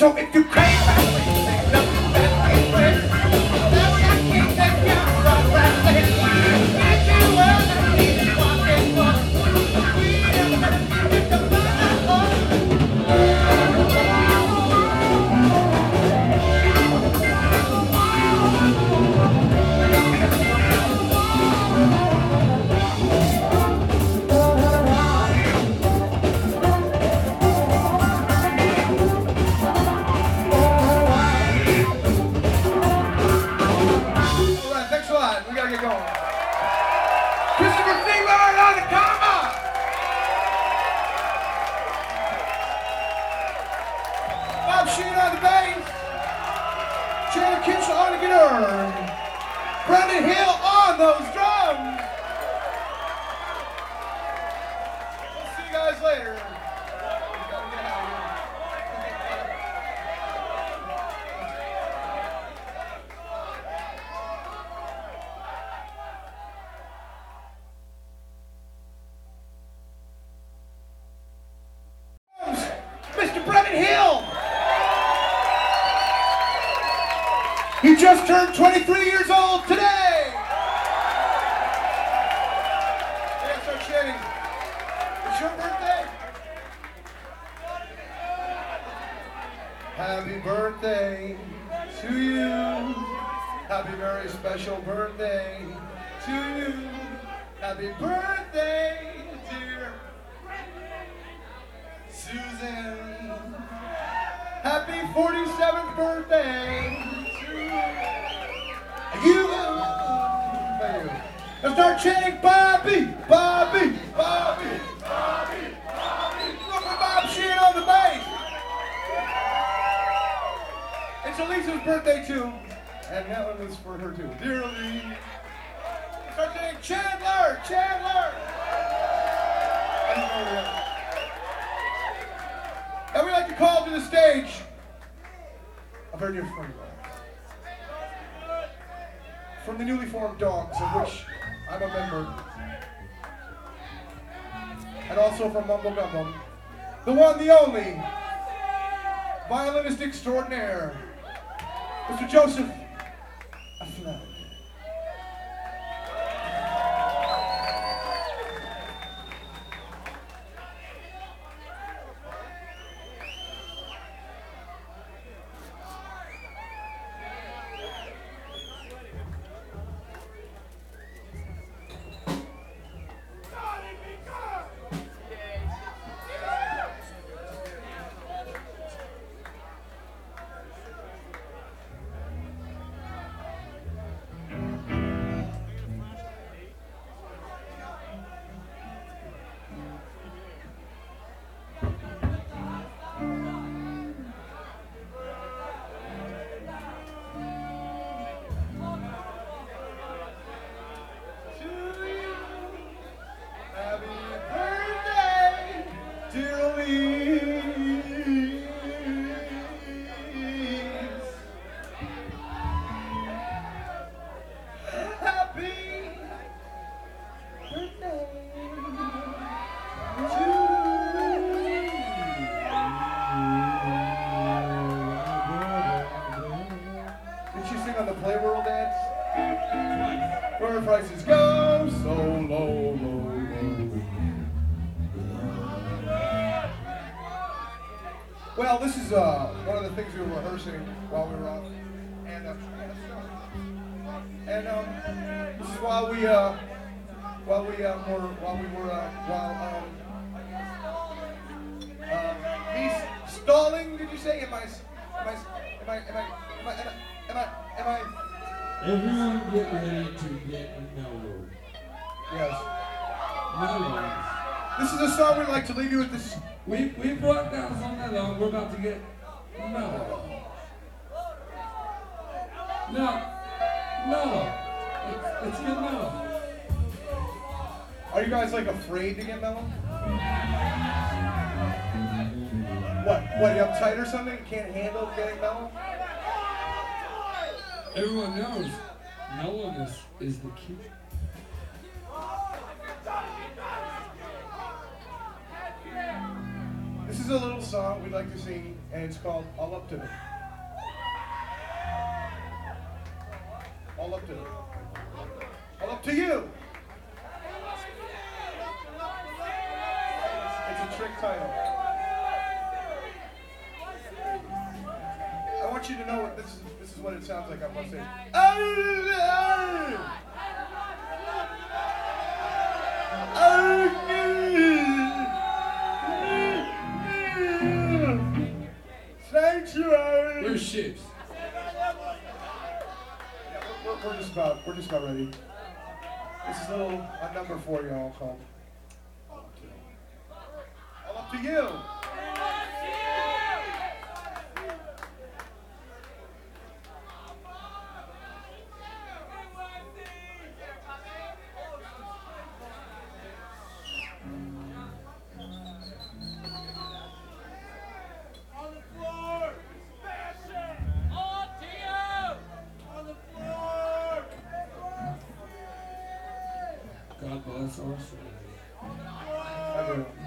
So if you crave my way, nothing that ain't way. Then I can't take you right back there. Get you where I need to walk and walk. We never get to find home. Christopher Freeland on the comma. Bob Sheen on the bass. Chandler Kinsel on the guitar. Brendan Hill on those drums. We'll see you guys later. Mr. Brendan Hill. He just turned 23 years old today. Yeah, start chanting. It's your birthday. Happy birthday to you. Happy very special birthday to you. Happy birthday, dear Susan. Happy 47th birthday to you. Thank you. Now start chanting Bobby, Bobby, Bobby, Bobby, Bobby. Look at Bob Sheehan on the bass. It's Elisa's birthday too. And that one was for her too. Dear Elise. Start chanting Chandler, Chandler. And we'd like to call to the stage a very dear friend of ours. From the newly formed Dogs, of which I'm a member. And also from Mumble Gumbo. The one, the only, violinist extraordinaire, Mr. Joseph Affleck. Prices go so low, low, low. Well, this is one of the things we were rehearsing while we were off, and this is while we he's stalling. Did you say? Am I? Everyone get ready to get mellowed. Yes. Mellowed. This is a song we'd like to leave you with this. We brought down a song that long. We're about to get mellow. No. Mellow. Let's get mellow. Are you guys like afraid to get mellow? What, you uptight or something? You can't handle getting mellow? Everyone knows mellowness is the key. This is a little song we like to sing, and it's called All Up to Me. All up to me. All up to you. It's a trick title. I want you to know what this is what it sounds like. I'm gonna say. Sanctuary. Where's Ships? We're just about ready. This is a number for y'all called All Up to You. God bless our soul. I do.